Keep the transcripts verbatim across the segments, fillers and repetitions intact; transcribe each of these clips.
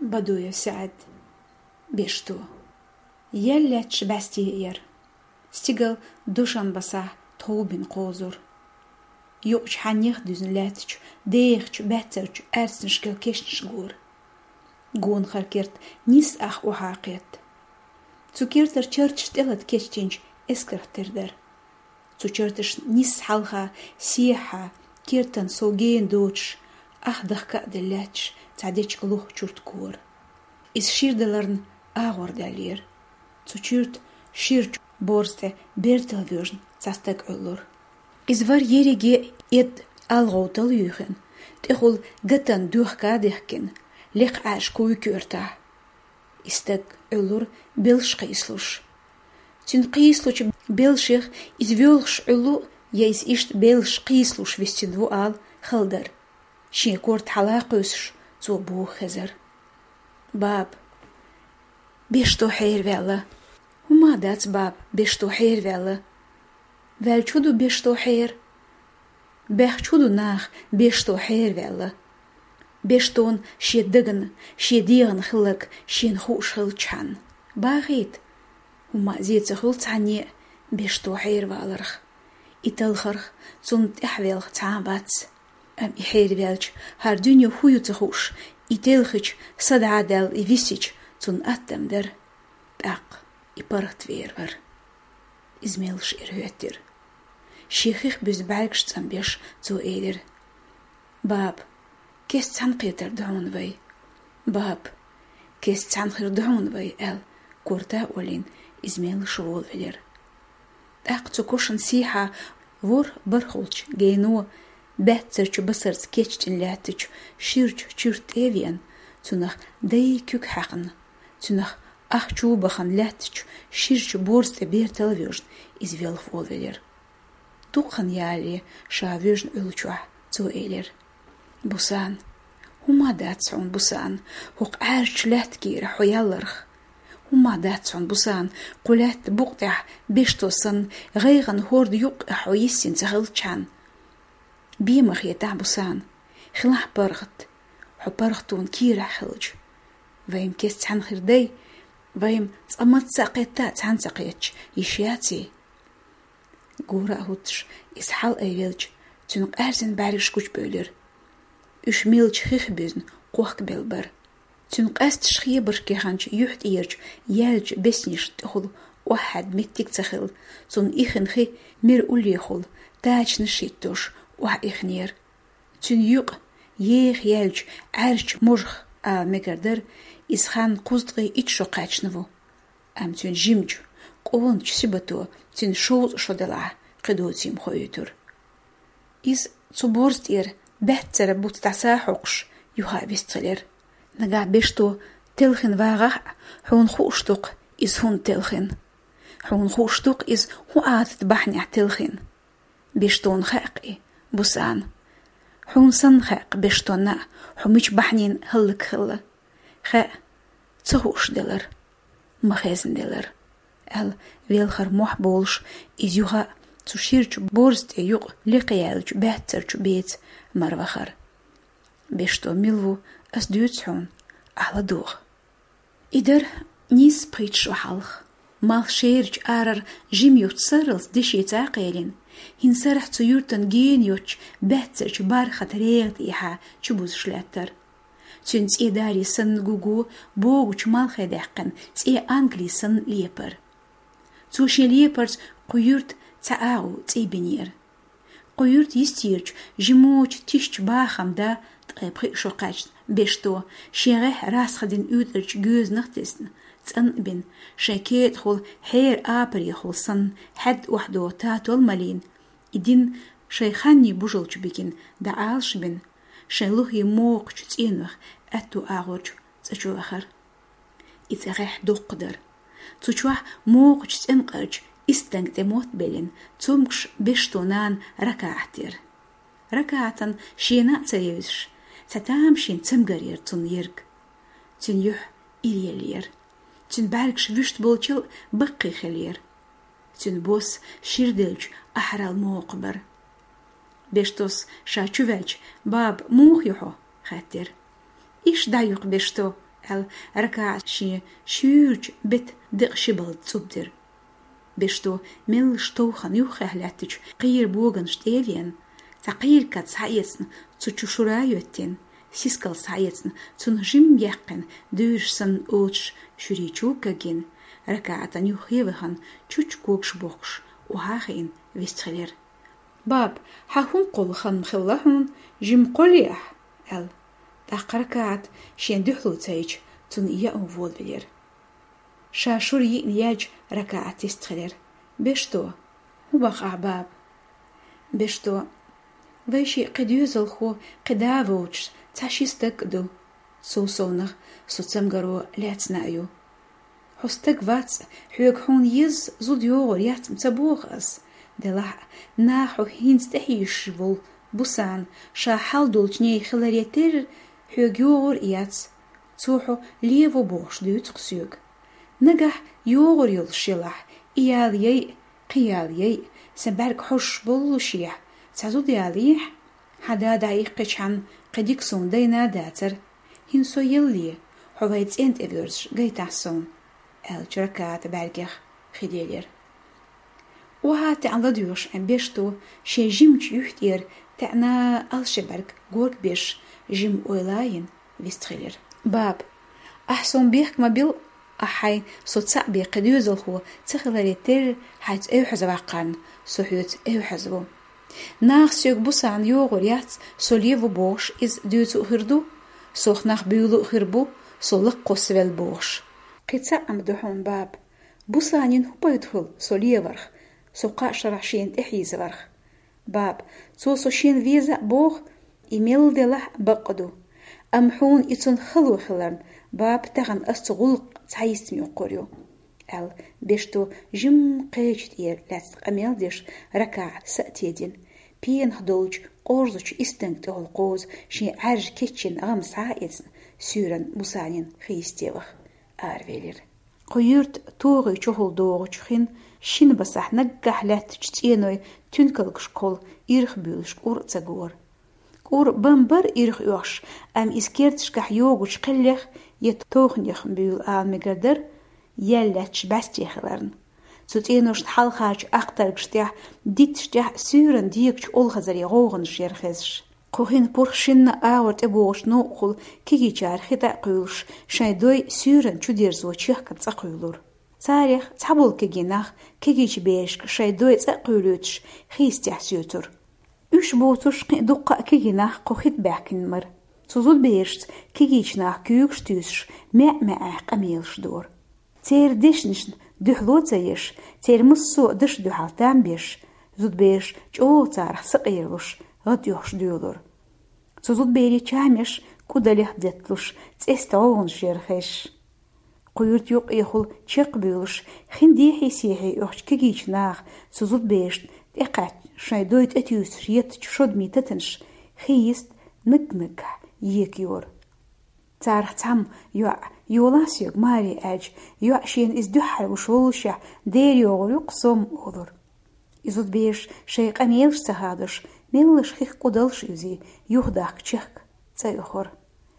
بدو يسعد بيشتو يلتش باستيير ستيغل دوشان بساح توبين قوزور يوش حنيخ دوزن لاتش ديخش باترش ارسنشكل كيشنش غور غون خركيرت نيس اخ وحاقيت تسوكيرتر تشرتش تلت كيشتينج اسكرتردر تسوكيرتش نيس حالها سيحة كيرتن سوغين دوتش اخدخ كأدلاتش تعديش الوح تشورت كور إس شيردلرن آغور دالير تسوكيرت شيرج بورسته بيرتل فيرجن تستك أولور إس فار يريجي إد الغوتل يوخن تخول غتن دوخ كاديخكن ليخ عاش كوي كورتا استك أولور بيلش قيسلوش تن قيسلوش بيلشيخ إس فيولش أولو يايس إشت بيلش قيسلوش وستدو آل خلدر شين كورت حلاقوسش تو بو خزر باب بيشتو حير ويلا وما دات باب بيشتو حير ويلا ويل چودو بيشتو حير بيخ چودو ناخ بيشتو حير ويلا بيشتون شي دغن شي ديغن خلق شين خوش خلچان باغيت وما زيت خلصاني بيشتو حير والرخ إتلخرخ زون تحويلخ تعبات أم إحير ويلج هار دنيا خويو تخوش إتلخج صدع دل إفيسيج زون أتم در باق إبرت ويرور إزميلش إرهوتر شيخيخ بيز بعرقش تنبيش زو إيدر باب كيس تنقيتر دعون وي باب كيس تنخير دعون وي أل كورتا ولين إزميلش وول فيلر باق تكوشن سيحة ور برخولش جينو باترش بسرس كيشتن لاتش شيرج شيرت إيفيان تنخ داي كوك حقن تنخ أخ چوبخن لاتش شيرج بورست بير تلفيجن إز ويلف وولفيلر توقن يالي شافيجن ألچوح تو إيلر بوسان هما داتسون بوسان هوق عارش لاتكي رحو يالرخ هما داتسون بوسان قولات بوقتح بيشتوسن غيغن هورد يوق أحو يسين تغلچان بيمخ يتع بوسان خلاح برغت حو برغتون كيرا خلج ويم كيس تحن خردي ويم تأمت ساقيتا تحن ساقيتش يشياتي قورا هوتش إسحال أيوالج تنق أرزن باريش كوش بولر إش ميلج خيخ بيزن قوحك بلبر تنق أستش خيبر كيخانش يحت إيرج يالج بسنيش تخل واحد متك تخل تن إخن خي مير أولي خل تاج نشيتوش وح إخنير تن يوق يخ يالج عرش مجخ آ مقردر إسخان قوزدغي إتشو قاچنوو أم تن جيمج قوون چسيبتو تن شوز شدلا قدو تيم خويتور إز تبورست إير بهتر بوت تساحقش يوها بيستغلر نقع بيشتو تلخن واغح حون خوشتوق إز هون تلخن حون خوشتوق إز هو آتت بحنع تلخن بيشتون خاقي بوسان حون سن خاق بيشتونا حميش بحنين هلك خلا خا تهوش دلر مخازن دلر ال ويلخر موح بولش إز يوها تشيرج بورست يوق لقيالج بهترج بيت مروخر بيشتو ميلو أس دوتسون على دوغ إدر نيس بريتش وحالخ مال شيرج آرر جيميو تسرلس ديشي تاقيلين هين سرح تيورتن جينيوش بهترج بارخة ريغت إيحا چبوز شلاتر تنس إداري سن جوجو بوغوش مال خداقن تي أنجلي سن ليبر توشي ليبرز قيورت تعاو تي بنير قيورت يستيرج جموش تيشج باخم دا تقيبخي شوقاش بيشتو شيغيح راس خدين اودرج جوز نختسن تن بن شاكيت خول حير آبري خول سن حد وحدو تاتو المالين إدين شيخاني بوجلج بكين دعالش بن شيلوه يموق تينوخ أتو آغورج تشو آخر إتغيح دو قدر تشوح موق تنقرج استنج تموت بلين تمكش بشتونان ركاعتير ركاعتن شينا تريوش ستام شين تمغرير تن يرك تن يح إليالير تن باركش وشت بولچل بقي خلير تن بوس شيردلج أحرال موقبر بشتوس شا چوvelج باب موخ يحو خاتر إيش دايق بشتو el raka shi shuurj bit diq shibal tsubdir. Bishto mil stochen juchehletich qir bogen stevien, taqir kat sayetsn zu chushurayutin, siskal sayetsn zun jim jekken duursan ooch shuri chukagin, raka atan juchevehan chuch kookshboks o hagein wistgelir. Bab, ha hun qolchan mkhillahun jim qoliah el. Taqarkaat shen duhlutsaych zun iya on volvelir. Sha shuri niyaj rakaat istgelir. Bishto, hubach ahbab. Bishto, weishi qiduzal kho qidavoch tashistak do. So sonach so tsamgaro letsnayu. Hostak vats huig hon yiz zudyor yat mtsabogas. Delah na ho hins tehishvol busan sha haldulch ne khilariatir huigyor yats. Zuho levo bosh dutsuk. Nagah yor yul shilah iyaliyay qiyaliyay sabark hush bollushiyah tazudiyaliyah hada daqiqchan qadik sondayna dater hinso yilli hovaits ent evers gaitasson el chrakat bergach khidelir وها تعالى ديوش أن بيشتو شي جيم تيوحتير تعنا الشبرك غورك بيش جيم أولاين ويستخيلر باب أحسن بيخ مبيل أحي صوت بي قديوزل هو تخلالي تير حيث أيو حزواقان سوحيوت أيو حزبو ناخ سيوك بوسان يوغور يات سوليفو بوش إز ديوتو هردو سوخ ناخ بيولو هربو سولق قوسوال بوش قيتسا أمدوحون باب بوسانين هو يدخل سوليورخ سوقا شرحشين إحيزورخ باب سوسو شين فيزا بوخ إيميل دلح بقدو أمحون إتون خلو خلرن باب تغن أستغلق تعيستم يقوريو ال بيشتو جم قيجت إير لاتق أميل ديش ركع سأتيدين بين هدولج قورزوش إستنك تغل قوز شين عرج كيتشين أغم ساعدن سورن بوسانين خيستيوخ آرويلر قيرت توغي چوهل دوغوش خين شين بسح نقح لاتج تينوي تنكلكش كل إرخ بيلش قور تزاقور قور بمبر إرخ يوش أم إسكيرتش كح يوغوش قليخ يتوغنيخ بيل آل مقدر يلاتش باستيخلرن تتينوش تحالخاج أقترقشتيح ديتشتيح سورن ديكش أولخزري غوغنش يرخزش قوهين برخشن آورت أبوغش نوقل كيكي جار خطا قيلش شايدوي سورن چو ديرزو چيخ كتسا قيلور تاريخ تحبول كيجيناخ كيجيش بيشك شايدوي تسا قيلوتش خيستيح سيوتر üç botuş duqa kiginah qoxit bäkin mar. Suzul beerst kigichnach kügstüsch me me ach amilsch dor. Ter dishnish duhlotsayish ter musso dish duhaltan bish zud beesh ço tsar sqirlush gatyosh dulur. Suzul beri chamish kudalih detlush tsestown sherkhish. Quyurt yok ihul çiq bülush khindi hisihi och kigichnach suzul beesh iqat شايدويت اتيوس ريت تشود ميتتنش خيست نقنق يكيور تارخ تام يو يولاسيوك ماري اج يو شين از دحر وشولشا دير يغلق صوم اوذر ازود بيش شيق اميلش سهادش ميلش خيخ قدلش يزي يهداك تشك تسيخور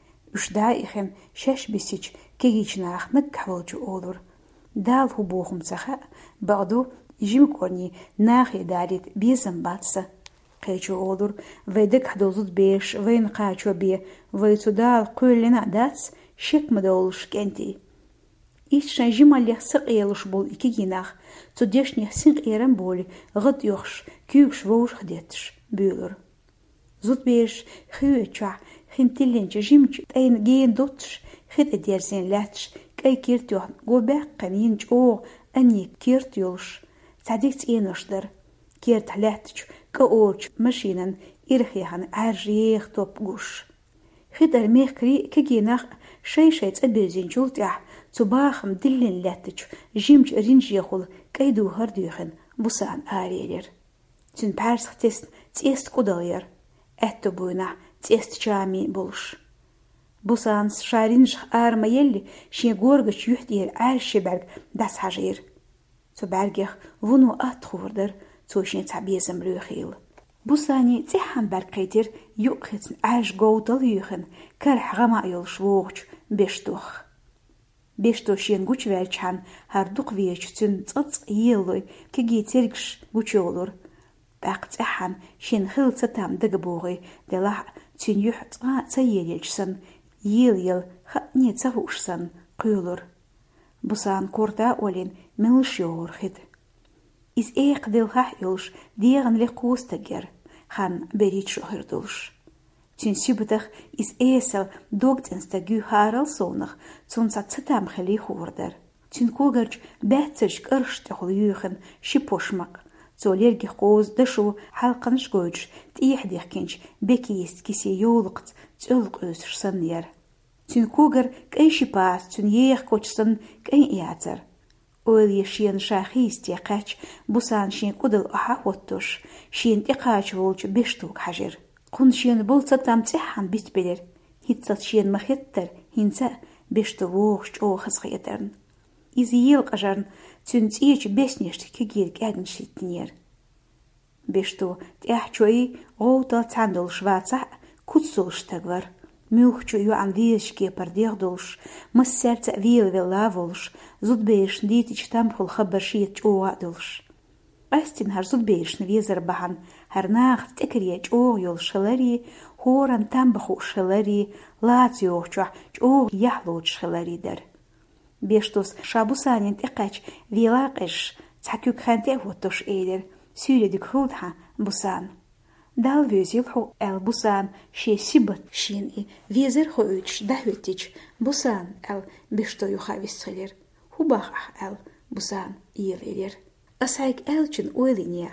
اش دايخن شش بسيج كيجيچناخ نقحولجو اوذر دال هو بوخم سخا بعدو يجيم كورني ناخي داريت بيزم باتسا قيچو اولور ويدك حدوزود بيش وين قاچو بي ويتودال قولنا داتس شك مدولش كنتي إيش شنجيم اللي سقيلش بول إكي جيناخ توديشني سنق إيران بولي غد يوخش كيوش ووش خديتش بيولور زود بيش خيوتشا خنتلينش جيمش تاين جين دوتش خد اديرزين لاتش كي كيرتيوه قو باقا ينج او أني كيرتيوش تعديت إينوشدر كيرت حلاتش كأورش مشينا إرخيهان عريخ توب قوش خدر ميخري كجيناخ شي شي تأبيرزين جولتيح تباخم دلين لاتش جيمج رينج يخول كيدو هرديخن بوسان آريلر تن بارسخ تيست تيست قدالير اتو بوينح تيست جامي بولش بوسان شارينش آرما يلي شي غورغش يحدير عرشي برگ داس حجير تو برگخ ونو اتخوردر توشين تعبيزم روخيل بوساني تحن برقيتر يوقتن عاش قوتل يخن كرح غما يلش ووغش бештух. Бешту шин гуч велчан, хардук веч цун цац елой, кеги цергш гучолур. Бақцахан шин хилца там дагбугы, дела цун юх цга цаелельчсан, ел-ел ха не цагушсан, кюлур. Бусан корта олин милш йорхид. Из эйк дилхах юлш диаган лекустагер, хан берит шохердулш. Цун сюбтах из эсел догтенста гю харал сонах, цун цацатам хали хордер. Цун когарч бәтсэж кырштахул юхен шипошмак. Цолерги хоз дашу халқанш гойч, тихдих кенч бекист киси йолqt, цулq өсрсан ер. Цун когар кай шипас, цун ех кочсан кай иатер. Ойл ешен шахист яқач, бусан шин кудал ахахоттуш, шин тиқач волч бештук хажир. Кун шин болца там цехан бит белер. Хитсат шин махеттер, хинца бешту вохч охас хетерн. Из ел қажарн, цун цеч беснешт кегир гагн шитнер. Бешту тяхчуи оутал цандул шваца кутсулштагвар. Мюхчу ю анвишке пардехдулш, мыс сердце вил-вил лавулш, зудбейш дитич тамхул хабашиет чуадулш. Астин хар зудбейш навезер бахан, харнах текерия чуо юл шалари, хоран тамбаху шалари, лациохчуа чуо яхлуч шалари дар. Бештус шабусанин текач вилакиш, цакюк ханте вотуш эйдер, сюредик хулдха бусан. Дал везил хо эл бусан ши сибат шин и везер хоюч дахветич бусан эл бешто юхависхелер хубах эл бусан иевелер асайк элчин ойлиния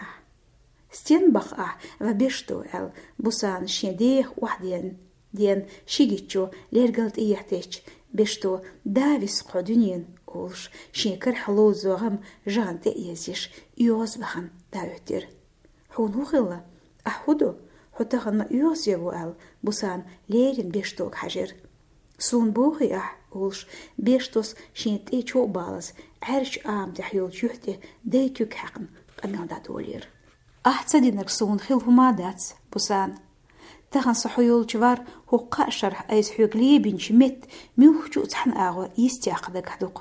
стен бах а ва бешто эл бусан шедех вахден ден шигичо лергалт иятеч бешто давис қодунин олш шекер хло зогам жанте езиш иоз бахан даветер хунухила أحودو حتى خلنا يوسيبو أل بوسان ليرين بيشتوك حجر سون بوخي أح أولش بيشتوس شين تيشو بالس عرش آم تحيول شوحتي ديتوك حقن قدنا دادولير أح تصدينك سون خيل هما دات بوسان تخن صحيول جوار هو قاشر أيز حيوك ليبين شمت ميوخجو تحن آغو يستياق دك حدوق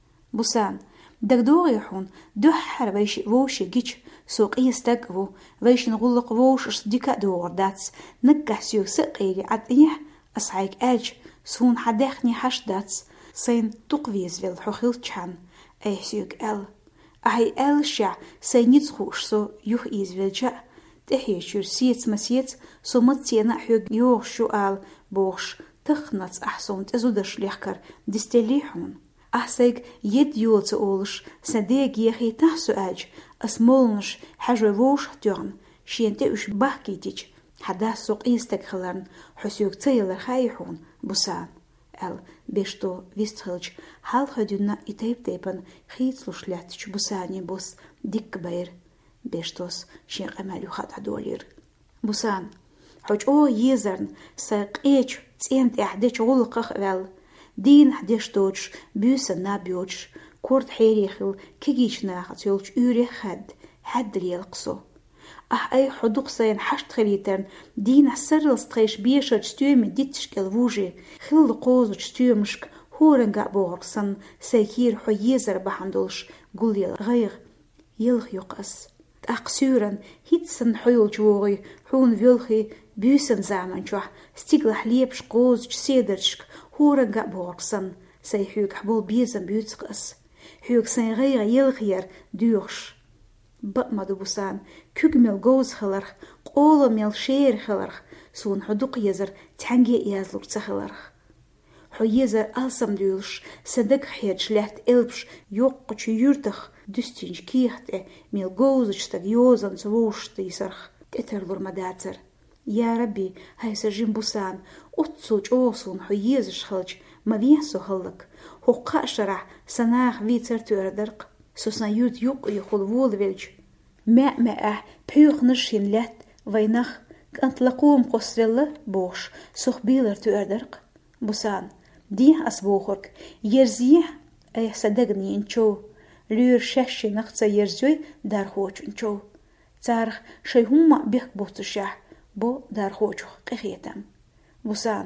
بوسان دك دوغي حون دوحر بيش ووشي جيش سوق يستقفو ويش نغلق ووش ديكا دور داتس نكح سيوك سقيري عدنيح أصعيك أج سون حداخني حش داتس سين تقويز فيل حخيل تشان أي سيوك أل أهي أل شع سينيت خوش سو يوح إيز فيل جا تحيشور سيت مسيت سو متينا حيوك يوغ شو آل بوش تخنط أحسون تزودش ليحكر دستليحون أحسيك يد يولت أولش سديك يخي تحسو أج أسمولنش حاجة ووش تيغن شين تأوش باكي تيج حدا سوق إيستك خلان حسيوك تيلر خايحون بوسان أل بيشتو ويستخلج حال خدونا إتايب تيبن خيطلوش لاتش بوساني بوس ديك باير بيشتوس شين قماليو خاطع دولير بوسان حوج أو يزرن ساق إيش تينت إحديش غلقخ وال دين حديش توش بيوسن نابيوش كورد حيريخل كيجيش ناخت يولش يوري خد حد ليلقصو أح أي حدوق سين حشت خليتن دين السرل ستخيش بيشا تشتومي ديتشك الوجي خل قوزو تشتومشك هورنقا بوغرسن سيكير حو يزر بحندولش قول يلغيغ يلغ يقص أقسورن هيتسن حيول جوغي حون فيلخي بيوسن زامن جوح ستيقلح ليبش قوزو سيدرشك هورنقا بوغرسن سيحيوك حبول بيزن بيوتقص حيوك سين غير يلغير دوغش بقمدو بوسان كوغميل غوز خلرخ قولو ميل شير خلرخ سون حدوق يزر تحنجي يازلوك تخلرخ حو يزر ألسم دولش صدق حيات شلحت إلبش يوقش يورتخ دستينج كيحت ميل غوزش تag يوزن زووش تيسرخ تترلور مداتر يا ربي هاي سجين بوسان أتصوج أوصون حو يزش خلج ما بيحسو خلق هو قاشرع سناخ ويتر تردرق سوسنا يود يوق يخول وول ويلج ما ما اه بيوخ نرشين لات وينخ كانت لقوم قصرلة بوش سوخ بيلر تردرق بوسان ديه أسبوخرك يرزيه أي صدقني انشو لور شاشي نقصة يرزوي دار خوش انشو تارخ شي هما بيك بوتشاح بو دار خوش قخيتم بوسان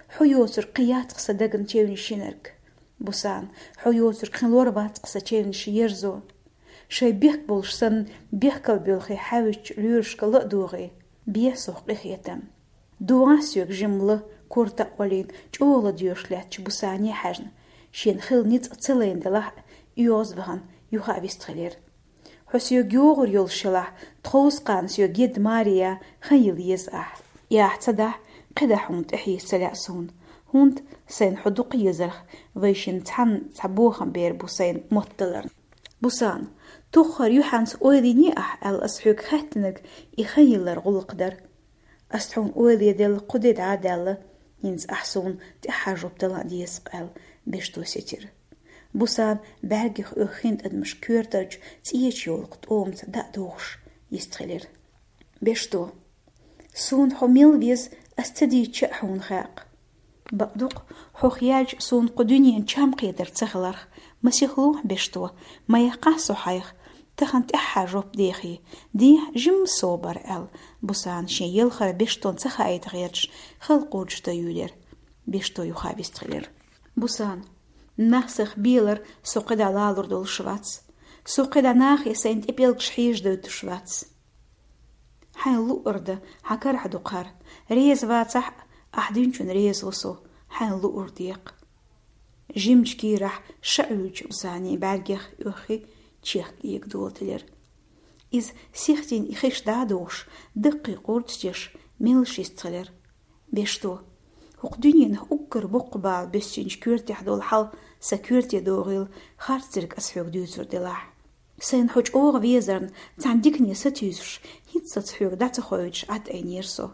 حيوتر قيات قصة دقن تيوني شينرك بوسان حيوتر خلور بات قصة تيوني شيرزو شي بيك بولش سن بيكل بيلخي حاوش ليرشك لقدوغي بيسوخ إخيتم دواسيوك جملة كورتا ولين جولا ديوش لاتش بوساني حجن شين خل نيت أتصلين دلح يوز بغن يوها بيستخلير حسيو جوغر يول شلح تخوص قان سيو جيد ماريا خيل يزأح ياحتدح قدا حونت إحي سلاسون هونت سين حدوق يزرخ ويشين تحن تعبوخن بير بوسين مطلرن بوسان توخر يوحانس أويليني أح الأسحوك خاتنك يخيلر غلقدر أستحون أولي ديال قدد عادالة ينز أحسون تحاجب دلا ديسقال بيشتو ستير بوسان برگخ أخيند أدمش كورتج تيج يولقت أومت دا دوغش يستخلير بيشتو سون حميل بيز أستدي تشأحون خاق بقدوق حوخياج سون قدونيين چام قيدر تخلرخ مسيخلوح بيشتو ما يقاسو حيخ تخن تحاجب ديخي دي جم صوبر ال بوسان شي يلخر بيشتون تخايت غيرش خلقوج تيولير بيشتو يخا بيستخلير بوسان ناسخ بيلر سوقدا لالور دول شواتس سوقدا ناخي سينت إبيلكش حيج دوت شواتس حين لو أرده حكر حدوقار ريز واتح أحدينشون ريز وصو حين لو أرديق جيمج كيرح شعوج بساني برگخ يوخي تشيخ يقدول تلير إز سيختين إخيش دادوش دقي قورتش ميلش يستخلير بيشتو هقدونين أكر بقبال بسينج كورتي حدول حال سكورتي دوغيل خارترك أسحوك دوتر دلاح سين حوج أوغ ويزرن تعنديكني ستيوش هيت ستحوك داتا خويج عد أينيرسو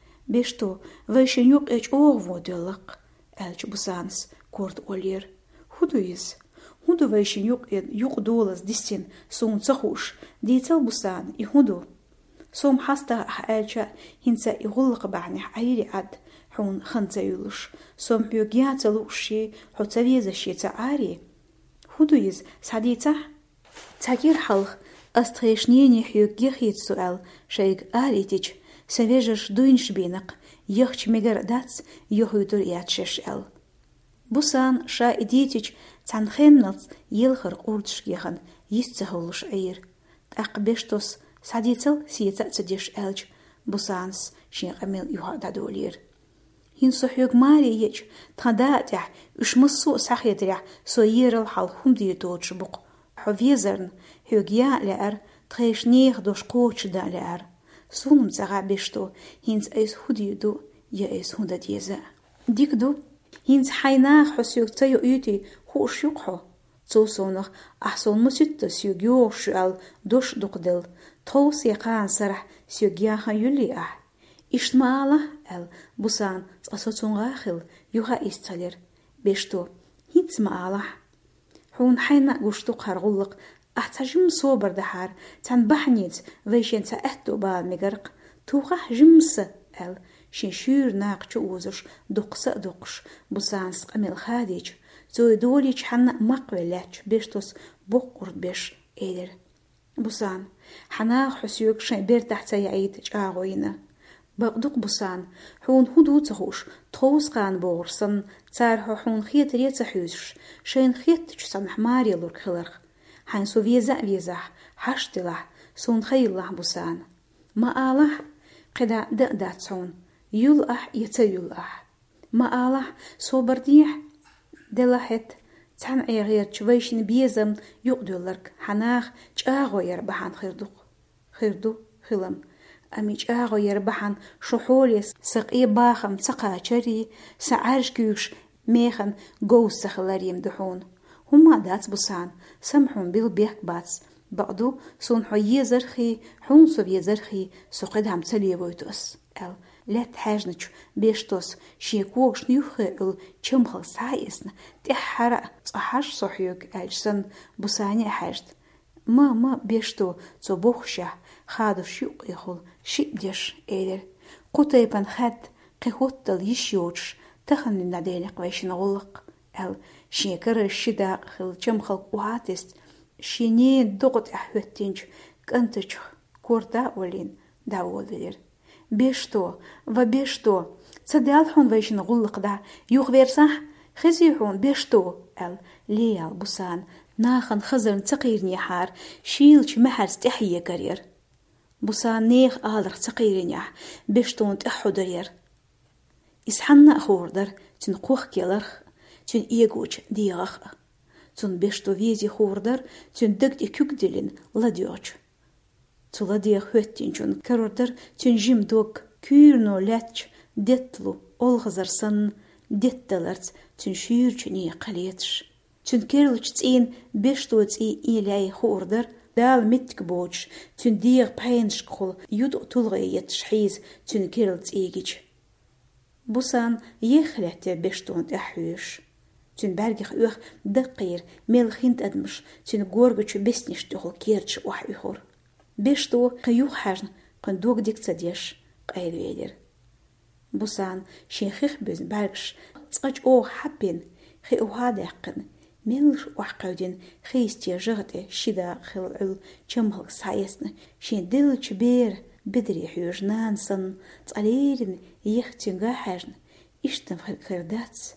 بيشتو ويشن يوق إيج أوغ ودلق ألج بوسانس كورت أولير هدو يز هدو ويشن يوق يوق دولس ديستين سون تخوش ديتل بوسان يهدو سوم حاستا ألجا هنسا يغلق بعني عيري عد حون خنتا يلوش سوم حيوغيات لوشي حوتا ويزشي تعاري هدو يز ساديتا تاكير حلق أستخيشنيني حيوغيخ يتسؤال شايق آريتيج سويجش دوينش بينق يخش ميجر داتس يخيطر ياتشش ال بوسان شا إديتيج تنخيمنط يلخر قورتش يخن يستهولش عير تأقبشتوس ساديتل سيتا تديش ألج بوسانس شين أميل يوها دادولير هنسو حيوغ ماري يج تخداتح اش مصو ساخيدرح سو يرل حال هم ديتوتش بق حوفيزرن حيوغ يا لأر تخيش نيخ دوش قوتش دا لأر سونم تغا بيشتو هنس ايس هديدو يا ايس هندا ديزا ديكدو هنس حيناخ حسيوغ تيو ايتي خوش يقحو توسونخ أحسن مسيطة سيوغيوغ شوال دوش دوقدل توس يقان سرح سيوغياخا يولي أح إشتماله ال بوسان تأسوتون غاخل يوها إستالير بيشتو هيت ماله حون حينا قشتوق هرغلق أحتاجم صوبر دحار تان بحنيت ويشين تأهدو بال مقرق توغا جمس ال شنشير ناقش اوزش دقس دقش بوسان سقمل خاديج زوي دوليج حنا مقبلاتش بيشتوس بقر بيش إيدر بوسان حنا حسيوك شين بير تحت يعيد جاغوينا بقدق بوسان حون هدو تخوش تخوص قان بورسن تار حون خيت ريت حوش شين خيت تشسن حماري لورك خلرخ حين سو فيزا فيزاح حشتلح سون خيلح بوسان ما آلح قدا دقداتسون يلأح يتيلأح ما آلح سو برديح دلحت تحن عيغير تشويشن بيزم يقدولرك حناخ جاغو يربحان خيردوق خيردو خلم أمي جاغو يربحان شحوليس سقي باخم سقا چري سعرش كيوش ميخن قوس سخلر يمدحون هما دات بوسان سمحون بيل بيك باتس بعدو سون حو يزرخي حون سو يزرخي سقد هم تلي بويتوس ال لات حاجنچ بيشتوس شيكوغش نيوخي ال چمخل سايسن تحرق صحاش صحيوك الجسن بوساني حاجت ما ما بيشتو تو بوخشه خادو شيوق يخل شيدش ايدر قطيبن خد قهوتل يشيوش تخن ندينق ويشن غلق ال شيكر الشداق خل چمخل قواتست شيني دوغت احوتينج كنتش كورتا ولين داولدر بيشتو وبيشتو تصدال حون ويشن غلق دا يوخ ويرسح خزي حون بيشتو ال ليال بوسان ناخن خزرن تقيرني حار شيلش محر استحية كرير بوسان نيخ آلر تقيرني بيشتون تحو درير إسحنا خوردر تن قوخ كيلرخ تن إيغوش ديغخ تن بيشتو فيزي خوردر تن دقدي كوكدلين لديوش تن لديغ هوتين تن كروردر تن جيم دوك كيرنو لاتش ديتلو أولغزر سن ديتلرت تن شيرش ني قليتش تن كيرلش تين بيشتو تي إيلاي خوردر دال متك بوش تن ديغ باينشكول يدو تلغي يتشحيز تن كيرلت إيجيش بوسان يخلعت بيشتون تحويش تن برگخ اوخ دقير ملخينت ادمش تن غورغچ بسنش تخل كيرچ وحيخور بيشتو قيوخ حجن قن دوغ ديك تديش قايل ويدر بوسان شيخخ بز برگش تقج او حبين خي او هادقن ملش وحقودين خيستي جغته شدا خلعل چمهل سايسن شين دلچ بير بدري حيوش نانسن تقليرن يختنغا حجن اشتن خرداتس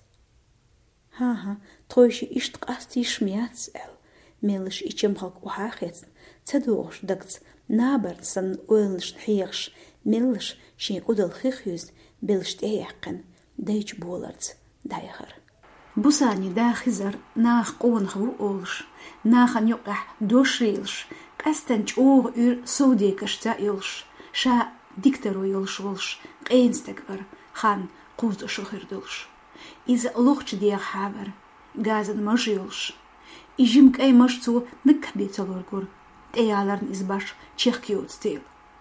ها ها تروشي اشت قاستي شمياتس ال ملش اچمهل وحاخيتن تدوغش دقت نابرتسن ويلش نحيغش ملش شين قدل خيخيوز بلش تيحقن دايج بولرت دايخر بوساني دا خزر ناخ قونخو اولش ناخن يقح دوشريلش قستنج اوغ ار سوديكشتا يلش شا ديكترو يلش ولش قينستكبر خان قوت شخردلش إذا لوخش ديغ حابر غازن مجيلش إجيمك أي مجتو نكبي تلورغور تيالرن إزباش تشيخكيوت تيل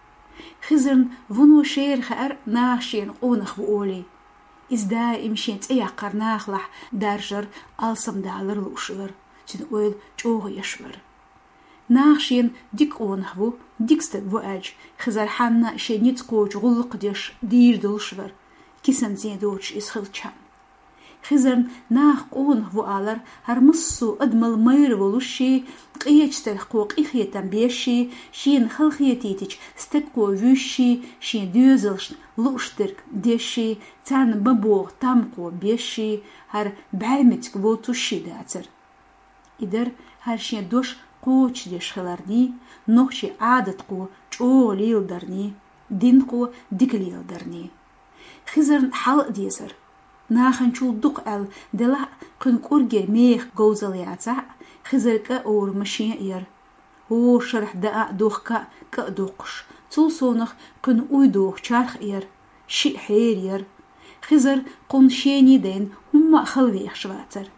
خزرن ونو شير خير ناشين قونخ بقولي إز دائم شين تيقر ناخلح دارجر ألسم دالر لوشلر تن أويل جوغ يشور ناخشين ديك قونخ بو ديكستك بو أج خزر حنا شين يتقوج غلق ديش دير دلشور كيسن زين دوش إسخلتشان خزرن ناخ قون هو آلر هر مصو أدمل مير ولوشي قيج تلقو قيخيتن بيشي شين خلخيتيتش ستكو ويشي شين دوزلش لوشترك ديشي تان ببوغ تامقو بيشي هر بعيمتك بوتوشي داتر إدر هر شين دوش قوش ديش خلارني نوشي عادتقو جو ليل درني دينقو ديك ليل درني خزرن حلق ديزر ناخن شول دوق ال دلا قن كورجر ميخ جوزلياتا خزرك اور مشين اير هو شرح دقا دوخكا كدوقش تول صونخ قن اوي دوخ شارخ اير شي حير ير خزر قن شيني دين هما خلويخ شواتر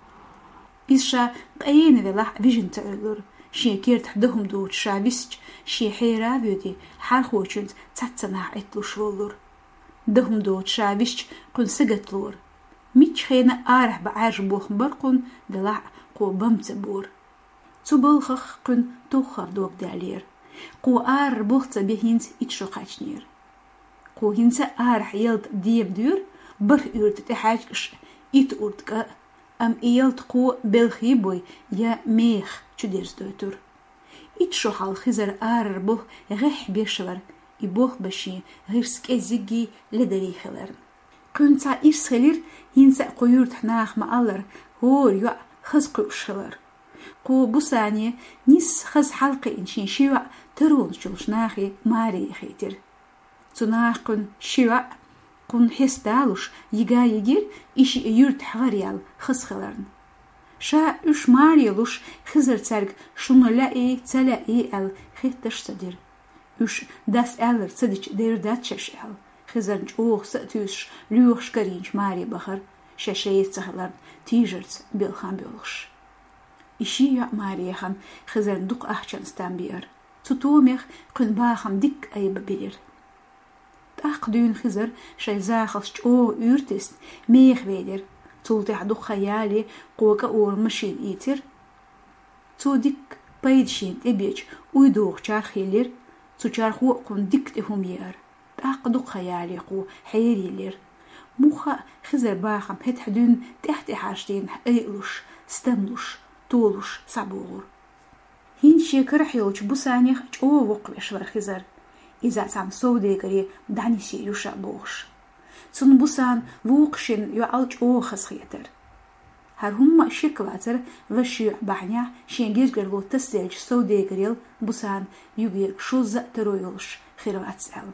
إسشا قاين ذلح فيجن تألور شي كير تحدهم دوت شابيسج شي حيرا بيودي حارخوشنت تاتناح اتلو شولور دهم دوت شابيسج قن سجت لور ميتش خينا آرح بعاج بوخ برقن دلع قو بمتبور تبلخخ قن توخر دوك دالير قو آر بوخت بهينت اتشوقاتنير قو هينت آرح يلد ديب دور بر يورد تحاجش ات اوردك ام يلد قو بلخي بوي يا ميخ چديرز دوتور اتشوحال خزر آر بوخ غيح بيشور يبوخ بشي غير سكي زيجي لدري خلرن كنت إسخلير هينسا قيورت حناخ مالر هور يوع خزق وشخلر قو بوساني نيس خز حلقي إنشين شيوع ترون شلش ناخي ماري خيتر تناخ كن شيوع كن حستالوش يجا يجير إشي يورت حغريال خزخلرن شا إش ماريلوش خزر ترق شنو لاقي تلاقي ال خيتش صدر إش داس ألر صدج دير داتشش ال خزرنج اوغ سأتوش لوغش كرينش ماري بخر شاشيت سهلان تيجرت بيلخان بيلخش إشي يا ماري خان خزرن دوق أحشان ستانبير تطوميخ قن باخم ديك أي ببير تاقدون خزر شاي زاخلش او يورتست ميخ بيدر تولتح دوق خيالي قوكا اور مشين ايتر تو ديك بايدشين ابيج ويدوغ چار خيلير تو چار خو قن ديك تهم يار تاقدو خيالي قو حيري لير موخا خزر باخم هت حدون تحت حاجتين ايلوش ستملوش طولوش صبور هين شيكر حيوش بوسانيخ او وقبش ور خزر إذا تام سودي قري دعني سيلوش بوش цун бусан вуқшин юалч охас хиетер. Har humma шикватер ваши бахня шенгер герло тасельч соуде грел бусан югер шуза теройлш хирвацел.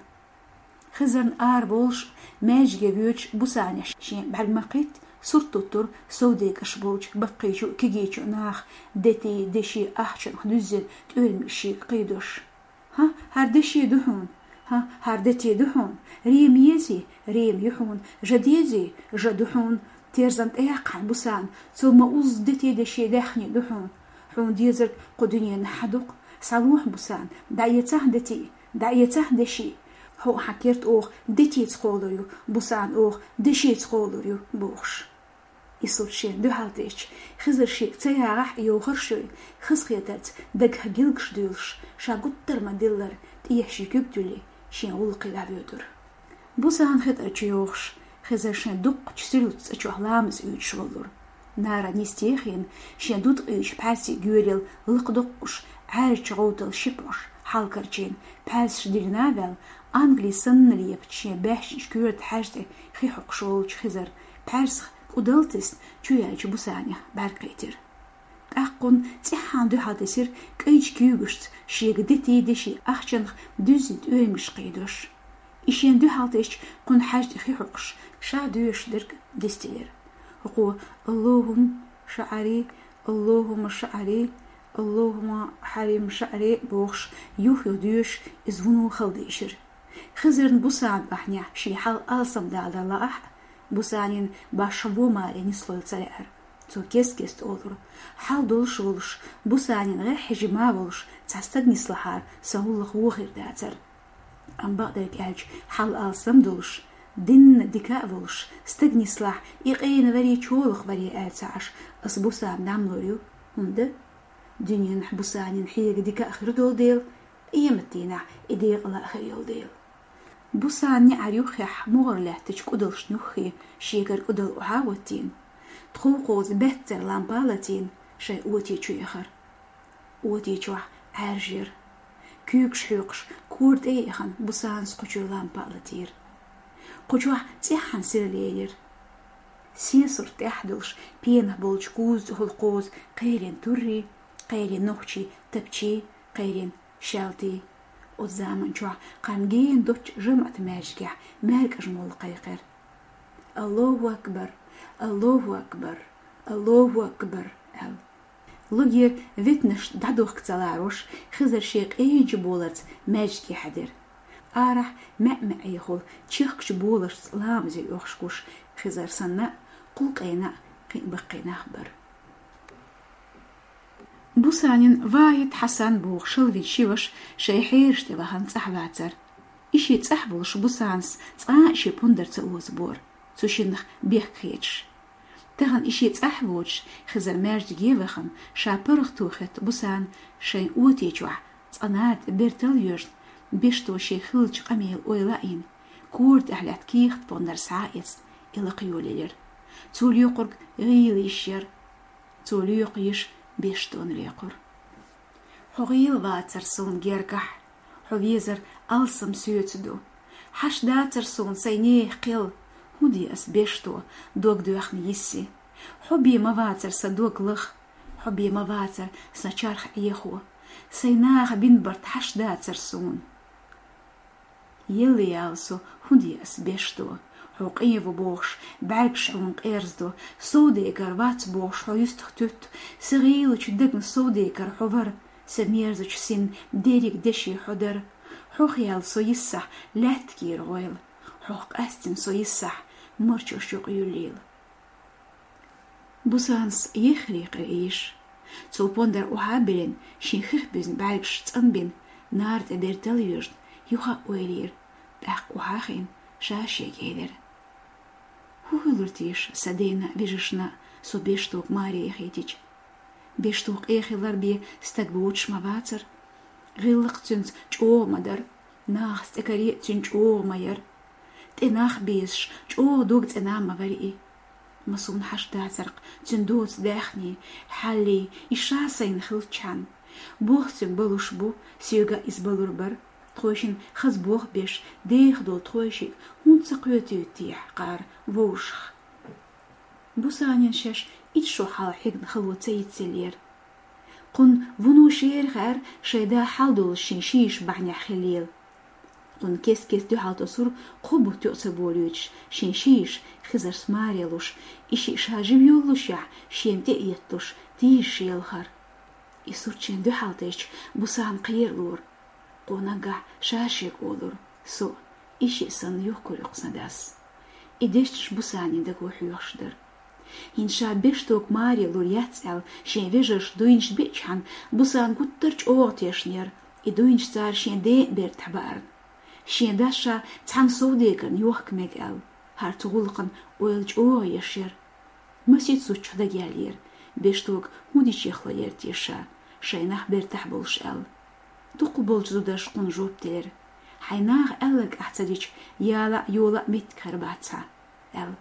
Хизерн ар болш мэжге вюч бусаняш шен бармакит суртутур соуде кашболч баккижу кигичу нах дети деши ахчен хдузен ölmüşi qıydoş. Ha har deşi duhun. Ha har deti duhun. Riem yezi riem yuhun. Jadezi jaduhun. تيرزنت ايقع بوسان ثم اوز دتي دشي داخني دحون حون ديزر قدنيا نحدق صلوح بوسان دايته دتي دايته دشي هو حكيرت اوغ دتي تقولوريو بوسان اوغ دشي تقولوريو بوخش يسوتشين دو هالتيش خزر شي تياغح يوخر شوي خسخيتت دق هجلقش ديلش شاقوتر ما ديلر تيحشي كبتولي شين غلقي لابيودر بوسان خطر يوخش خزر شن دوق چسلوت چوه لامز اوش ولور نارا نستيخين شن دوت اوش پاسي گوريل لق دوقش عارش غوتل شيبوش حالكرچين پاس ديرناvel انگلي سنليب چين باشش كورت حاجته خي حقشول خزر پاس قدلتس چوياج بوسانيا برقيتر اقون تيحان دو حادسير كيج كيوغشت شيغ دتي دشي اخچن düzit ölmüş قيدوش إشين دو حالتش قن حاجة خي حقش شا دوش درك دستير وقو اللهم شعري اللهم شعري اللهم حريم شعري بوخش يوح يدوش إزونو خلديشر خزرن بوسان بحنيا شي حال آسم دالر لاح بوسانين باشبو ماري نسلول تلعر تو كيس كيست أولر حال دولش ولش بوسانين غير حجما ولش تستد نسلحار سهولخ وغير داتر أم بقدر كالج حال آسم دولش دين دكاء ولش استجني صلاح يقين وري تشولخ وري آلتعش أصبوسان نعملوريو هند دنيا نحبوسان نحيق دكاء آخر دول ديل إيمتينا إديق لا آخر يول ديل بوسان نعريو خيح مغرله تشكودلش نوخي شيقر قدل وعاوتين تخوقوز بهتر لامبالتين شي اوتي تشيخر اوتي تشوح عارجير كيوكش حيوكش كورد ايخن بوسان سقوشو لامبالتير قجوح تيحن سيرليير سيسر تحدلش بينه بولش كوز هالقوز قيرين توري قيرين نوخشي تبشي قيرين شالتي والزامن جوع قامجين دوتش جمعت ماجكح مالك أجمل قيقر الله أكبر الله أكبر الله أكبر ال لجير فيتنش دادوخ كتلاروش خزر شيق ايج بولرت ماجكي حدر آرح مأمع يخول تشيخكش بولرت لامزي يوخشكوش خزر سنة قل قينا قين بقينا خبر بوسانين وايد حسن بوغ شلوي شيوش شيحيرش تبهن صحباتر إشي تصحبولش بوسانس تصاقشي بوندر تأوز بور تشينخ بيخ كيتش تغن إشي تصحبوش خزر ماجد جيوخن شابرغ توخت بوسان شين اوتي جوح تصنات بيرتل يوشن بيشتو شي خلج قميل اويلائين كورت أحلات كيخت بوندر سعائز إلا قيولير تول يقرق غيل يشير تول يقيش بيشتون ليقر حغيل واتر سون جيركح حويزر ألسم سيوتدو حش داتر سون سينيه قيل هودي أس بيشتو دوك دوخني يسي حبي مواتر سدوك لخ حبي مواتر سچارخ إيخو سيناغ بنبرت حش داتر سون يلي يالسو هودي أس بيشتو حقيف بوش بعكش عنق إرزدو صوديكر وات بوش حيستختوت سغيلوش دقن صوديكر حوار سميرزوش سن ديريك دشي حدر حوخيال سو يسح لاتكير غويل حوق أستن سو يسح مرشو شوق يوليل بوسانس يخليق إيش تو بوندر أحابلين شين خخبزن بعكش تنبين نارد أبيرتليوشن يوخا ويلير بأخ أحاخين شاشي كيدر هولرتيش سدينا بيجشنا سو بيشتوك ماري خيتيج بيشتوك ايخيلر بي ستقبوش مواتر غيلق تنت جو مدر ناخ ستكاري تنت جو مير تناخ بيش جو دوك تنام مبرئي مصون حش داترق تندوت داخني حالي إشاسين خلتشان بوختن بلوش بو سيوغا إز بلور بر تخوشن خزبوخ بيش ديخ دول تخوشي هون تقويتي تيح قار ووشخ بوسانين شش إتشو حال حقن خلوتي تسلير قن ونو شير غير شيدا حال دول شنشيش بعني خليل قن كيس كيس دو حال تصور قبو تؤسبوليوش شنشيش خزر سماريلوش إشي شاجب يولوش يع شين تأيتلوش تيش يلخر إسورتشين دو حالتيش بوسان قير لور قوناقع شاشيك أولور سو إشي سن يوكو يقصداس إديشتش بوساني دقو حيوشدر هنشا بيشتوك ماري لور يتسأل شين فيجرش دوينش بيتشان بوسان قطرش أوغتيشنير إدوينش تار شين دي بيرت حبارن شين داشا تحن صوديكن يوحك ميقال هار تغلقن ويلج أوغ يشير مسيت سوچ دا جالير بيشتوك هوديش يخلا يرتيشا شيناح بيرتح بولش أل دوقو بولج زوداش قن جوب تير حيناغ ألق أحتديش يالا يولا ميت كرباتسا أل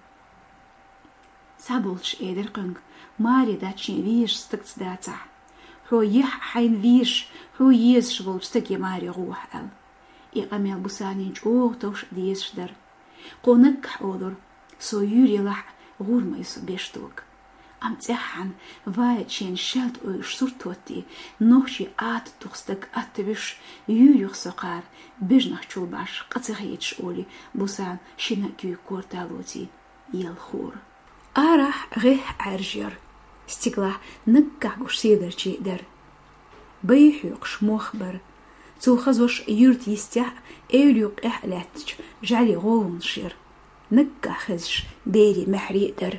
سابولش إيدر قنق ماري داتشين ويش ستكتس داتا هو يح حين ويش هو يزش بولج ستكي ماري روح أل إقاميل بوسانينج أوه توش ديزش در قونك أولور سو يوري لح غور ميسو بيشتوك أم تحن وايد شين شلت أوش سورتوتي نوشي آت تخستك أتبش يوريخ سقار بجنخ چولباش قطغيتش أولي بوسان شينا كيو كورتالوتي يلخور آراح غيح عرجير استقلاه نقعقوش سيدرشي در بيحيقش مخبر توخزوش يورت يستح ايليوق احلاتش جعلي غون شير نقع خزش بيري محري در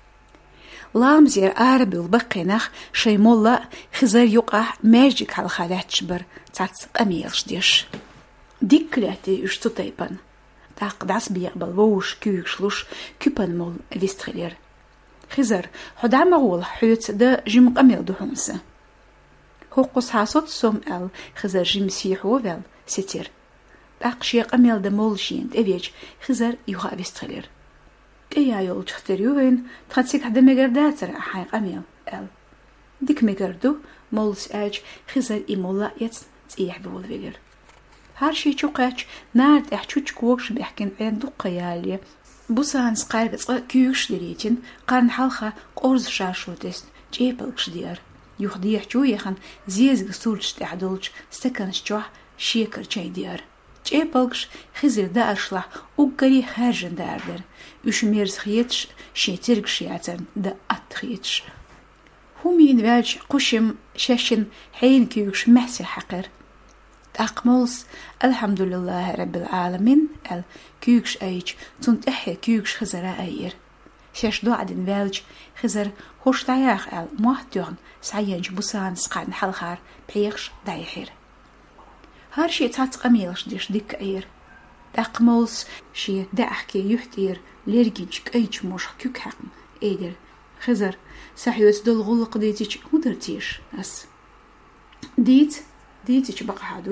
لامزير عربي البقينخ شي مولا خزر يقع ماجيك على خالاتش بر تعتق اميلش ديش ديكلاتي يشتو تايبان تاق داس بيقبل ووش كيوك شلوش كيبان مول فيستخلير خزر حدا مغول حيوت دا جيم قميل دوحونسه هوقس حاسوت سوم ال خزر جيم سيحو ويل ستير تاق شيق اميل دا مول شيند افيج خزر يوها فيستخلير كيا يول تختريوين تخاتسيك حدا ميقرداتر احايق اميل ال ديك ميقردو مولس اج خزر ايمولا يتس تيح بول فيلر هارشي چوقاچ نارد احچوچ كوكش بيحكين عين دوقا يالي بوسان سقارق كيوش دريتين قارن حالخا قورز شاشو تست جيبلكش دير يخديح جو يخن زيزق سولش تحدولش ستكنش جوح شيكر چاي دير جيبلكش خزر دا اشلح وقري خارجن داردر يش ميرز خيتش شي ترق شياتن دا اتخيتش همين والج قشم شاشن حين كيوش محسي حقر أقملس الحمد لله رب العالمين ال كيوكش ايج تنتحي كيوكش خزر اير شاش دوعدن والج خزر هوش داياخ ال موحتوغن سعينج بوسان سقان حلخار بيخش دايحير هارشي تات قميلش ديش ديك اير أقملس شي داحكي يحتير ليرجينج ايج موش كيوك حقن ايدر خزر سحيوت دول غلق ديتيش مدرتيش اس ديت ديتيش بقى هادو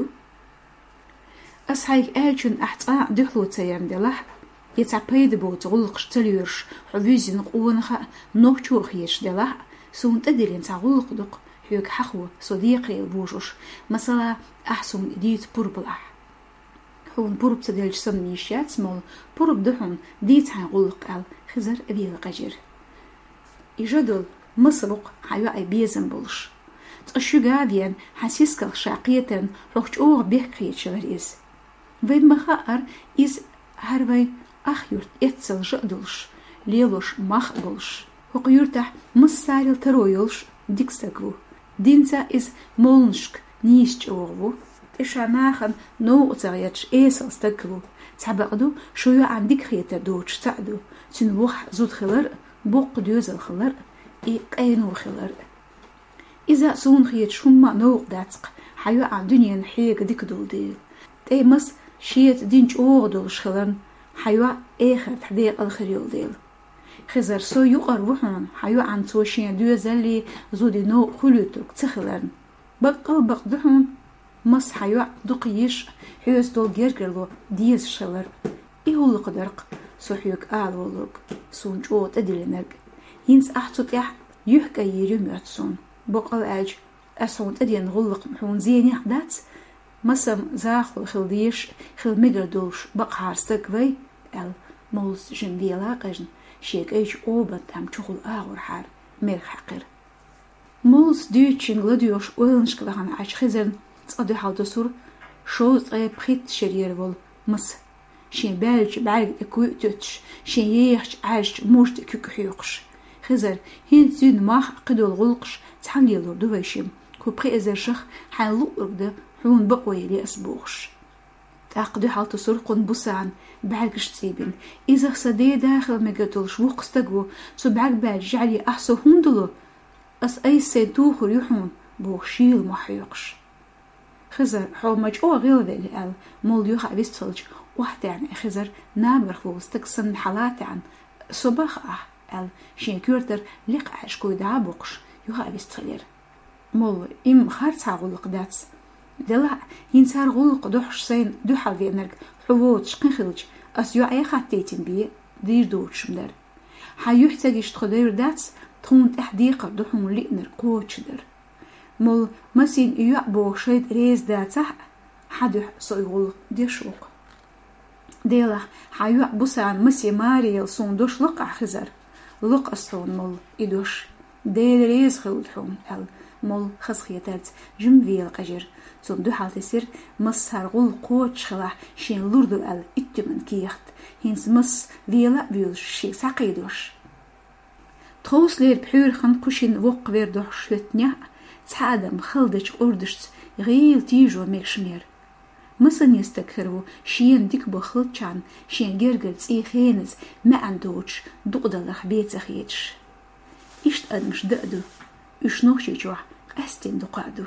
أصحيك ألشن أحتقا دخلو تيام دلح يتعبيد بوت غلق شتليرش حويزين قوانخا نوكتور خيش دلح سون تدلين تعغلق دق حيوك حخو صديقي البوشوش مثلا أحسن ديت بربلح هون برب تدلج سميشات سمول برب دحون ديت عن غلق أل خزر أبيل قجر إجادل مصبق حيو أي بيزن بولش تقشو قاديان حسيسكال شاقيتن روحش أوغ بيحكيت شغريز وين مخاقر إز هربي أخيورت إتسل جأدلش ليلوش مخبلش وقيورتح مصاريل ترويلش ديكستاقو دينتا إز مولنشك نيشج أوغو إشاناخن نو أتغيتش إيسل ستاقو تعبقدو شويو عن ديكخيتا دوش تعدو تنوح زود خلر بوق دوزل خلر إي قينو خلر إذا سون خيت شما نوق داتق حيو عن دنيا نحيق ديك دول ديل تي مس شيت دينج اوغ دول شخلن حيو ايخر تحديق الخريول ديل خزر سو يقر وحن حيو عن توشين دو زلي زودي نو خلوتوك تخلن بقل بقدحون مس حيو دقيش حيوز دول جيرجلو ديز شلر إيهو لقدرق سو حيوك آلولوك سون جوت أدلنرق ينس أحتوك يح يحكا يريم يعتسون بقل أج أسون تدين غلق محون زيني حدات مسم زاخل خلديش خل مقردولش بقهارستك وي ال مولس جن فيلا قجن شيك ايش اوبت ام تشغل اغور حار مير حقر مولس دوتشن غلديوش ويلنشكلهان عش خزرن تصدو حالتسور شوز اي بخيت شرير وول مس شين بالج بعد اكويتش شين ييخش عاش موشت كوكحيوقش خزر هين زين ماخ قدول غلقش تحملي لور دويشم كو بخي ازر شخ حان لؤرده حون بقوي لي اسبوغش تاقدو حالتسور قن بوسان بعرقش تسيبن إذا صدي داخل مقتلش وقستقو سو بعق بعد جعلي أحسو هندلو أس أي سيدوخر يحون بوخشيل محيقش خزر حو مجعو غير ذي لأل مول يوخا بيستفلج واحدة عن خزر نامر فوستك سن حالات عن صباح أه أل شين كورتر لق عشكو دعابوقش يوخا بيستفلير مول إم خارتها غلق داتس دلع ينسار غلق دوحش سين دوحال فينرك حووت شقن خلج أس يو أي خاتيتين بيه دير دوتش مدر حيحتاجش تخدير داتس تخون تحديقة دوحون لئنر قوتش در مول مسين يو بوشيد ريز داتح حدوح سويغل دي شوق ديلا حيو بوسان مسي ماريل سون دوش لقع خزر لقع سون مول إدوش ديل ريز خلدحون ال مول خسخيتات جمفيل قجر سون دو حالت سير مس هرغول قوتش خلاح شين لوردو ال اتمن كيخت هنس مس فيلا بيوش شي ساقيدوش تخوص لير بحور خن كوشين وق ويردوش شلتنيا تحادم خلدش أردشت غيل تيجو ميكشمير مسن يستكرو شين ديك بخلتشان شين جرجلت اي خينز ما عندوش دقدلخ بيت خيتش إشت أدمش دقدو إش نوشي جوح أستين دقادو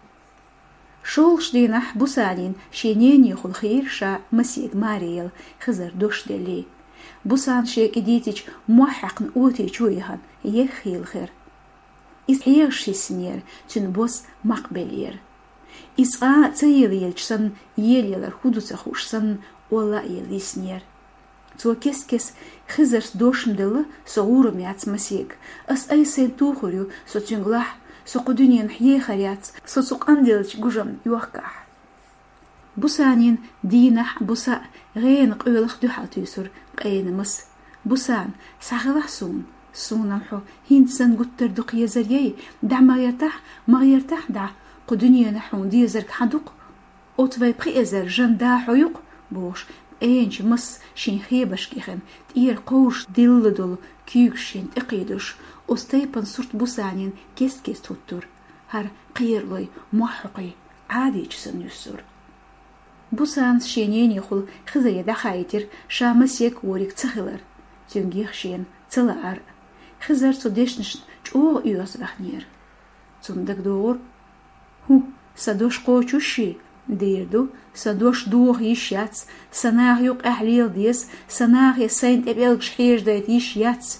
شولش دينح بوسالين شينين يخل خير شا مسيق ماريل خزر دوش دلي بوسان شيك إديتيج موحق نقوتي جويهن يخي الخير إس حيرشي سنير تنبوس مقبلير إس آ تيل يلجسن يليلر خودو تخوشسن ولا يلي سنير تو كس كس خزر دوش مدل سغورو ميات مسيق أس أي سين توخريو سو تنغلح سو قدونين حيه خريات سو سوق أندلج جوجم يوقع بوسانين دينح بوسا غين قولخ دو حالتيسر قين مس بوسان ساغلح سون سون نمحو هين سن قتر دق يزريي دع ما يرتاح ما يرتاح دع قدونين نحون دي زرك حدق أوتوي بخي ازر جن دا حيوق بوش اينش مس شين خيبش كيخن تير قوش دل دل كيوك شين تقيدش أستيبن صورت بوسانين كيس كيس توتر هر قيرلي محقي عادي جسن يسر بوسان شينين يخل خزي دخايتر شامسيك وريك تخلر تنجيخ شين تلعر خزر تدشنش جوغ يوز رخنير تندك دور هو سدوش قوچوشي ديردو سدوش دوغ يشياتس سناغ يوق أحليل ديس سناغ يساين تبيلك شحير دايت يشياتس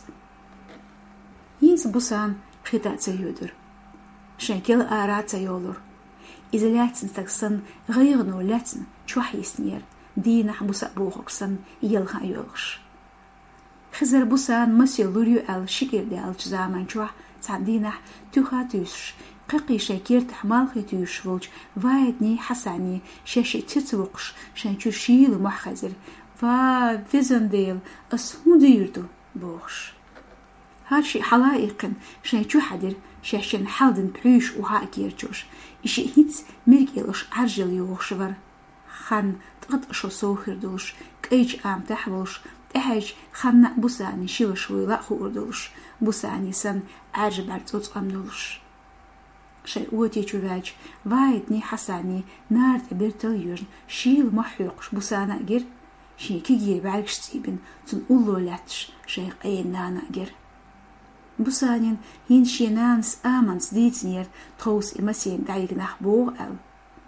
ينس بوسان خطات سيودر شنكيل آرات سيولر إذا لاتن تكسن غيرنو لاتن شوح يسنير دينح بوسا بوغكسن يلغا يولغش خزر بوسان مسي لوريو ال شكير دي ال جزامان شوح تعدينح توخا توش قيقي شاكير تحمال خيتوش ولج وايدني حساني شاشي تتوقش شانشو شيل محخزر فا فيزن ديل أسهو ديردو بوغش هارشي حلائقن شانشو حدر شاشن حالدن بحوش وها كيرجوش إشي هيتس ميركيلوش عرجل يوغشور خان تقطشو سوخر دولش كيج آم تحولش تحج خان بوساني شيوش ويلا خور دولش بوساني سن عرج بارتوت أم دولش شي اوتي جواج وايدني حساني نار تبرتل يوجن شيل محيقش بوسانا جر شي كيجير بعركش تيبن تن أولو لاتش شي قين نانا جر بوسانين هين شينانس آمنس ديتنير تخوص إمسين دايق نحبوغ أل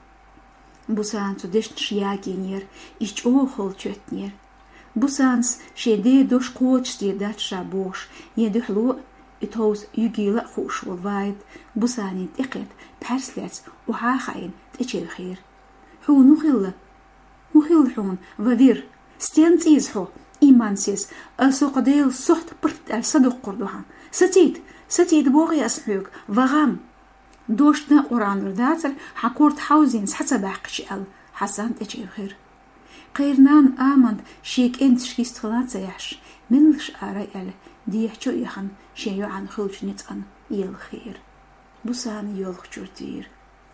بوسان تدشن شياكينير إيش أوخل تشتنير بوسانس شي دي دوش قوتش دي داتشا بوش يدو حلو إتوز يجيلا خوش والوايد بوسانين تقيت بحرسلات وحاخاين تأجي الخير حو نخل نخل حون وذير ستين تيزحو إيمانسيس أسوق ديل صحت برت الصدق قردوها ستيد ستيد بوغي أسمعوك وغام دوشنا قران رداتر حكورت حوزين حتى باقش ال حسن تجي خير قيرنان آمند شيك انت شكيست خلات سيحش منلش آري ال ديحشو يخن شيو عن خلج نتقن يل خير بوسان يلخ جورتير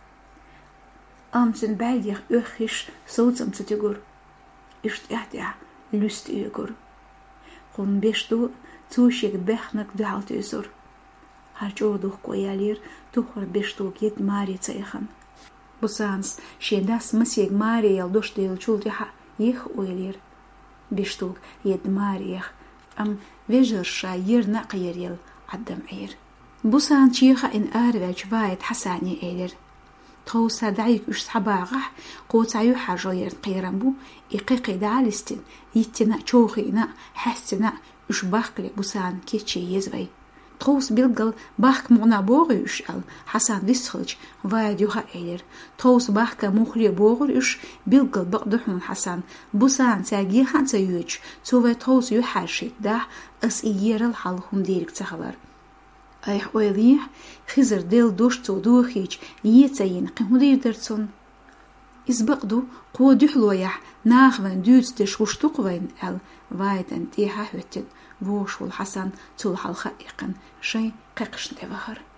أمسن بعديخ أخيش صوتم تتقر إشت احتيا لست يقر قن بيشتو توشيك بخنك دعال تيسر هرجو دوخ قويالير تخور بيشتو جيت ماري تيخن بوسانس شيداس مسيق ماري يلدوش ديل شولتيحا يخ ويلير بيشتوك يد ماريخ أم ويجر شاير نقير يل عدم عير بوسان شيخا إن آرواج وايد حساني إيلر توسا دعيك إش صحباغح قوت عيو حاجوير قيرنبو إقيقي دعالستين يتنا چوخينا حسنا إش باقلي بوسان كيتشي يزوي توس بيلقل باق مغنا بوغي إش أل حسان ديسخلج وايد يوها إيلر توس باق مخري بوغر إش بيلقل بقدحون حسان بوسان ساقيخان سيوج تووي توس يوحاشيت داح أس إيير الحالهم ديرك تخلر أيح ويليح خزر ديل دوشتو دوخيج يتسين قهولير درتون إزبقدو قو دحلويح ناخوان دوز دش وشتوقوين أل وايدن ديها هوتن ووشول حسن تول حلقة إيقن شي قيقشن تفخر